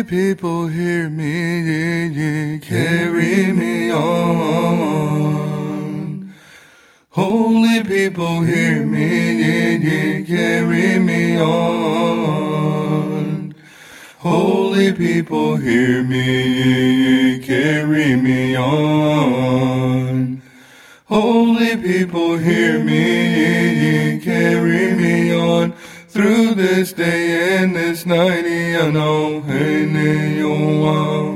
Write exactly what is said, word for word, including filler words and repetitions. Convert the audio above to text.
people, hear me, yeah, yeah, carry me on. Holy people, hear me, yeah, yeah, carry me on. Holy people, hear me, yeah, yeah, carry me on. Holy people, hear me, yeah, yeah, carry me on. Through this day and this night, I know, and you